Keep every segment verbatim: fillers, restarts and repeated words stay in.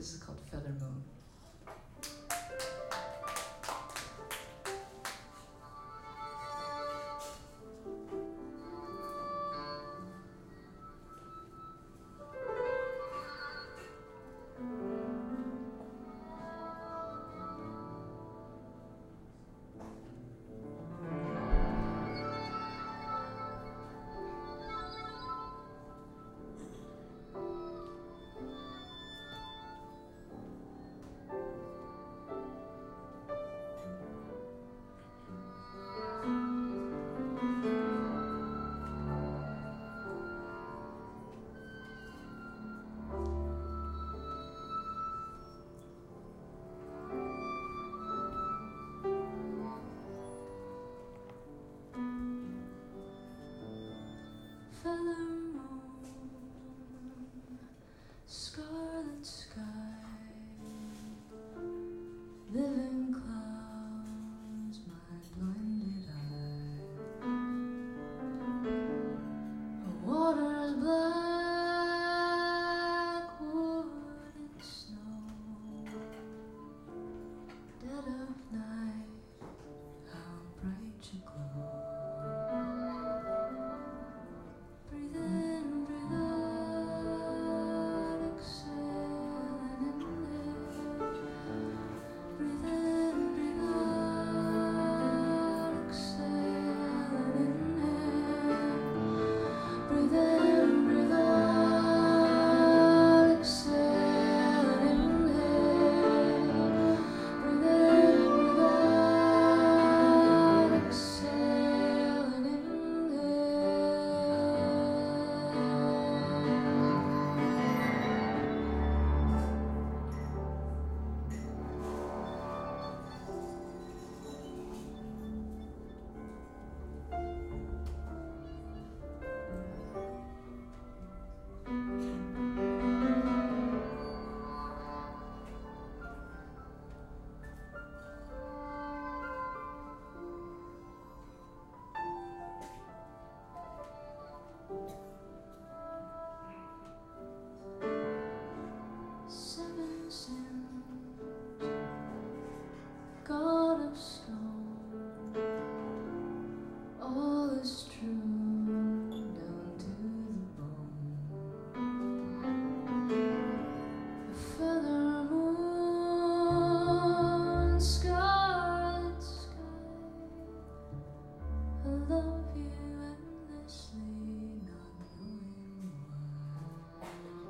This is called Feather Moon. Scarlet sky, living clouds, my blinded eye. Water's black, wood and snow. Dead of night, how bright you glow. Breathe in, breathe out, exhale and inhale. Breathe in, breathe out, exhale and inhale. Breathe in, breathe out, exhale and inhale. Breathe in, breathe out, exhale and inhale. Seven sins, God of stone, all is true down to the bone. A feather moon, scarlet sky, I love you endlessly, not knowing why.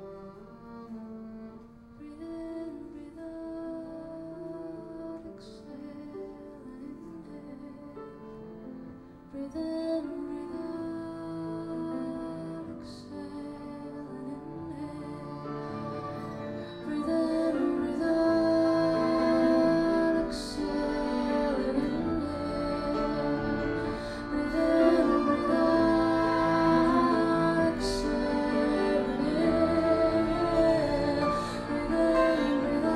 Breathe in, breathe out, exhale and inhale. Breathe in, breathe out, exhale and inhale. Breathe in, breathe out, exhale and inhale. Breathe in, breathe out, exhale and inhale. Breathe in, breathe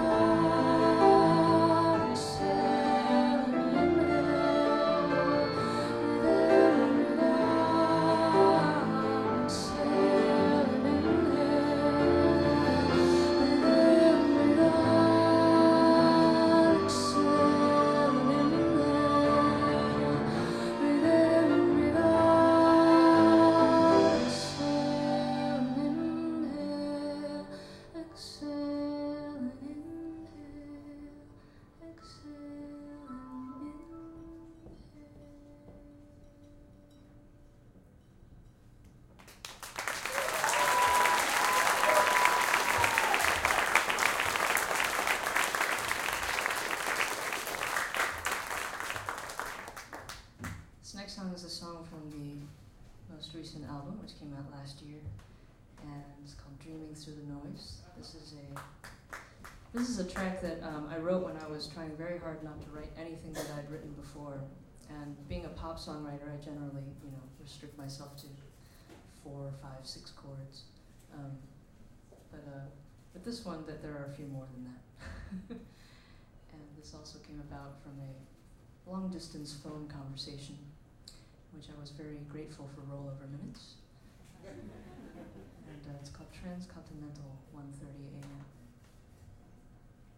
out, exhale and This next song is a song from the most recent album, which came out last year, and it's called Dreaming Through the Noise. This is a this is a track that um, I wrote when I was trying very hard not to write anything that I'd written before. And being a pop songwriter, I generally, you know, restrict myself to four, five, six chords. Um, but uh, but this one, that there are a few more than that. And this also came about from a long-distance phone conversation, which I was very grateful for rollover minutes. And uh, it's called Transcontinental one thirty a m